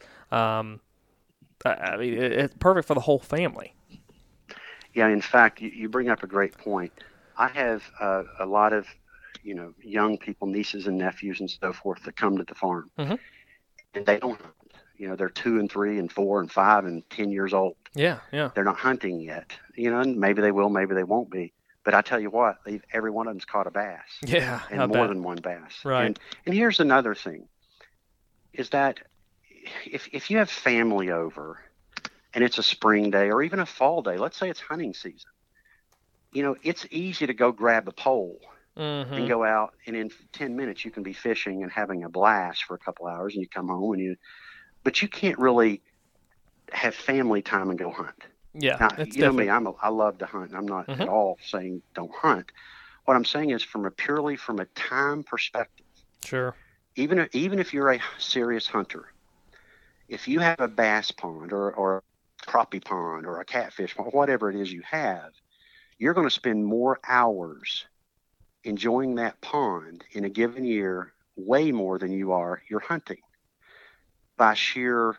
It's perfect for the whole family. Yeah, in fact, you bring up a great point. I have a lot of, young people, nieces and nephews and so forth, that come to the farm. Mm-hmm. And they don't hunt. They're 2 and 3 and 4 and 5 and 10 years old. Yeah. They're not hunting yet. And maybe they will, maybe they won't be. But I tell you what, every one of them's caught a bass. Yeah, and more than one bass. Right. And here's another thing, is that if you have family over and it's a spring day or even a fall day, let's say it's hunting season, it's easy to go grab a pole and go out, and in 10 minutes you can be fishing and having a blast for a couple hours, and you come home but you can't really have family time and go hunt. Yeah, now, you know me, I love to hunt. I'm not at all saying don't hunt. What I'm saying is from a time perspective. Sure. Even if you're a serious hunter, if you have a bass pond or a crappie pond or a catfish pond, whatever it is you have, you're going to spend more hours enjoying that pond in a given year, way more than you're hunting, by sheer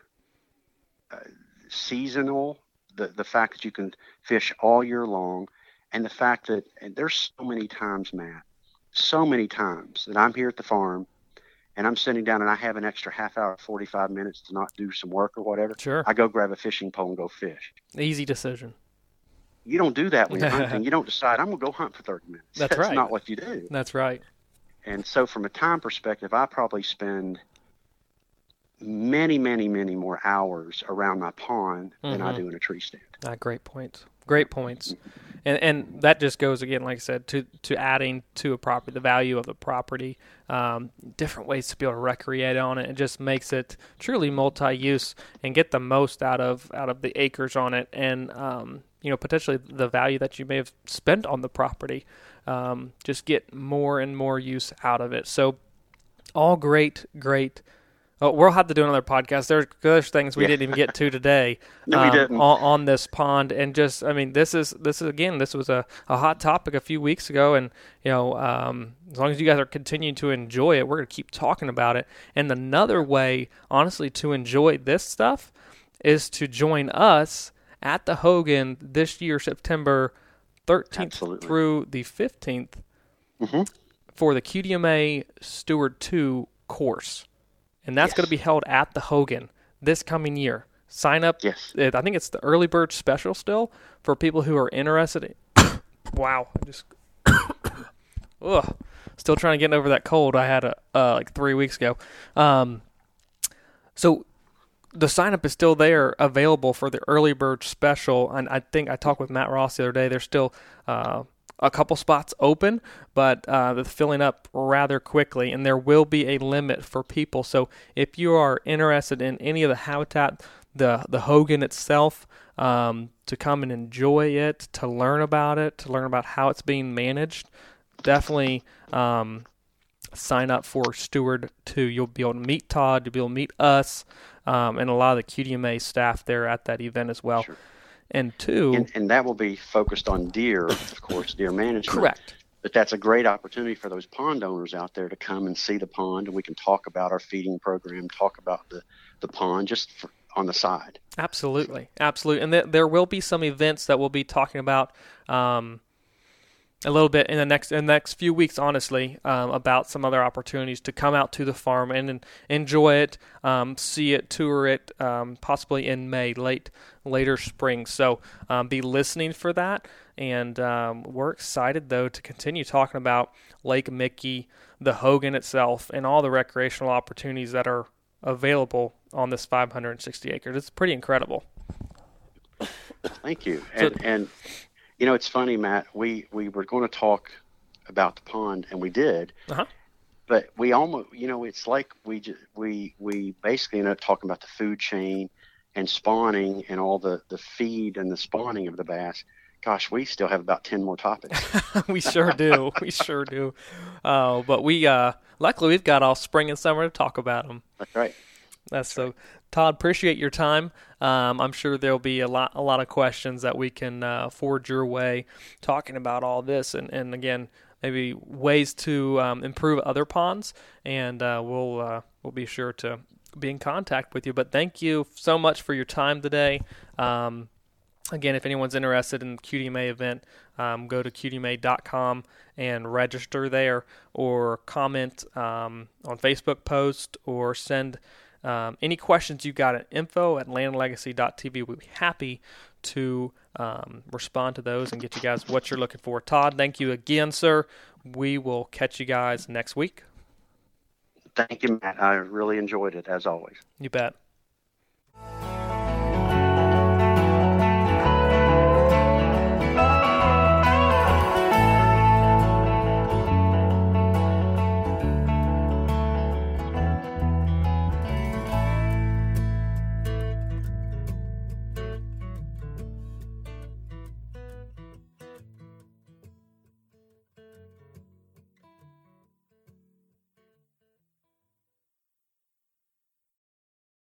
seasonal, the fact that you can fish all year long, and the fact that, and there's so many times, Matt, that I'm here at the farm and I'm sitting down and I have an extra half hour, 45 minutes to not do some work or whatever. Sure. I go grab a fishing pole and go fish. Easy decision. You don't do that when you're hunting. You don't decide, I'm going to go hunt for 30 minutes. That's right. That's not what you do. That's right. And so from a time perspective, I probably spend many, many, many more hours around my pond than I do in a tree stand. Great points. Great points. And that just goes, again, like I said, to adding to a property, the value of the property, different ways to be able to recreate on it. It just makes it truly multi-use and get the most out of the acres on it, and potentially the value that you may have spent on the property, just get more and more use out of it. So all great. Oh, we'll have to do another podcast. There's things we didn't even get to today. No, we didn't. On this pond, and just, this is again, this was a hot topic a few weeks ago, and as long as you guys are continuing to enjoy it, we're going to keep talking about it. And another way, honestly, to enjoy this stuff is to join us at the Hogan this year, September 13th through the 15th, for the QDMA Steward 2 course. And that's going to be held at the Hogan this coming year. Sign up. Yes. I think it's the early bird special still for people who are interested. Wow. Still trying to get over that cold I had like 3 weeks ago. So the sign up is still there, available for the early bird special. And I think I talked with Matt Ross the other day. There's still a couple spots open, but they're filling up rather quickly, and there will be a limit for people. So if you are interested in any of the habitat, the Hogan itself, to come and enjoy it, to learn about it, to learn about how it's being managed, definitely sign up for Steward 2. You'll be able to meet Todd, you'll be able to meet us, and a lot of the QDMA staff there at that event as well. Sure. And two, and that will be focused on deer, of course, deer management. Correct. But that's a great opportunity for those pond owners out there to come and see the pond, and we can talk about our feeding program, talk about the pond just on the side. Absolutely. And there will be some events that we'll be talking about a little bit in the next few weeks, honestly, about some other opportunities to come out to the farm and enjoy it, see it, tour it, possibly in May, later spring. So be listening for that. And we're excited, though, to continue talking about Lake Michigan, the Hogan itself, and all the recreational opportunities that are available on this 560 acres. It's pretty incredible. Thank you. And you know, it's funny, Matt. We were going to talk about the pond, and we did. Uh-huh. But we almost, it's like we basically ended up talking about the food chain and spawning and all the feed and the spawning of the bass. Gosh, we still have about 10 more topics. We sure do. We sure do. But we luckily we've got all spring and summer to talk about them. That's right. So, Todd, appreciate your time. I'm sure there'll be a lot of questions that we can forward your way, talking about all this, and again, maybe ways to improve other ponds. And we'll be sure to be in contact with you. But thank you so much for your time today. Again, if anyone's interested in the QDMA event, go to QDMA.com and register there, or comment on Facebook post, or send any questions you got at info@landlegacy.tv. We'll be happy to respond to those and get you guys what you're looking for. Todd, thank you again, sir. We will catch you guys next week. Thank you, Matt. I really enjoyed it, as always. You bet.